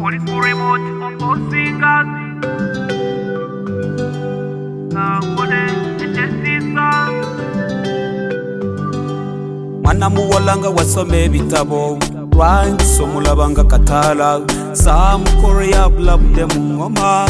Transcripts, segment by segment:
Oli ku remote oposinga Kangole echesisa Mwana muwalanga wasome bitabo Rhyme somulabanga katala Sam Korea blabde mungoma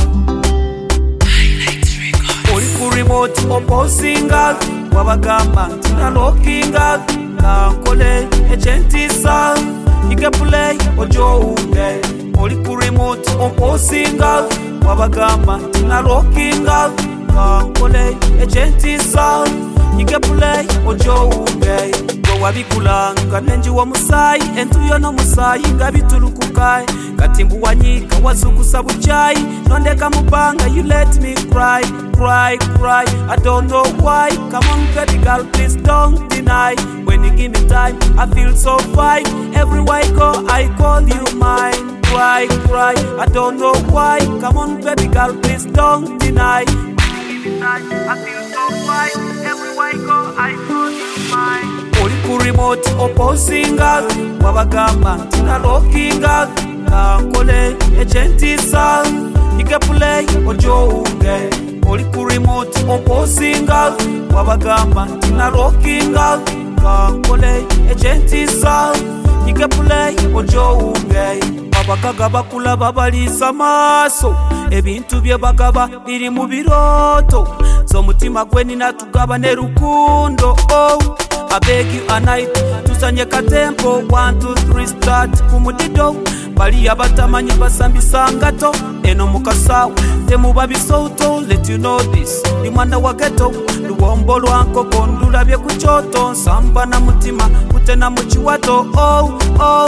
Oli ku remote oposinga Wabagamba tina lookinga Kangole echesisa Ike play ojo unge Oli ku remote oposinga Wabagamba tina lookinga Kangole echesisa Ike play ojo unge Wabikulanga nenji wa musai Entuyo no musai ngabitulukukai Katimbu wanyika wazukusa buchai Nondeka mubanga you let me cry Cry, cry, I don't know why Come on baby girl please don't deny When you give me time I feel so fine Everywhere I go I call you mine Cry, cry, I don't know why Come on baby girl please don't deny When you give me time I feel so fine Everywhere I go I call you mine Oli ku remote oposinga Wabagamba tina lookinga Kangole echentisa Ike play ojo unge Oli ku remote oposinga Wabagamba tina lookinga Kangole echentisa Ike play ojo unge Abakaga bakula babalisa maso Ebintu bye bagaba biri mu biroto Zomutima gweni natugaba ne rukundo oh I beg you a night Tusanye katempo 1, 2, 3 start Kumudido Bali abatamanyi basambisa ngato Eno mukasawa Temuba bisoto Let you know this Ni mwana wa ghetto Luwombo lwankoko Ndulabye kuchoto Samba na mutima Kutena muchiwato Oh, oh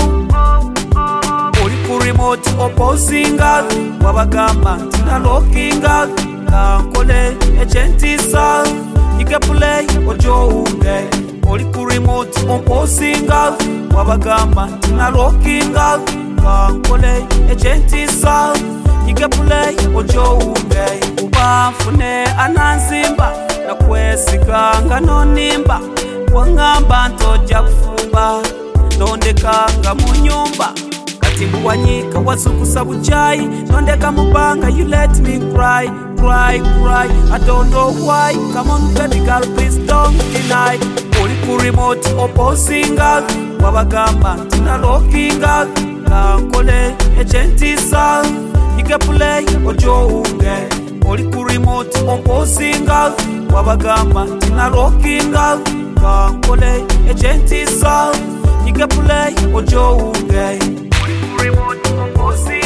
Oli ku remote oposinga Wabagamba tina lookinga Kangole echentisa Ike play ojo unge Oli ku remote oposinga Wabagamba tina lookinga Kangole echentisa Ike play ojo unge Ubanfune ananzimba Nakwesiganga nonimba Wangamba ntoja kufumba Nondekanga mu nyumba Katimbu wanyika wazukusa buchai Nondeka mubanga you let me cry Cry, cry, I don't know why Come on baby girl please don't deny Oli ku remote oposinga Wabagamba tina lookinga Kangole echentisa Ike play ojo unge Oli ku remote oposinga Wabagamba tina lookinga Kangole echentisa Ike play ojo unge Oli ku remote oposinga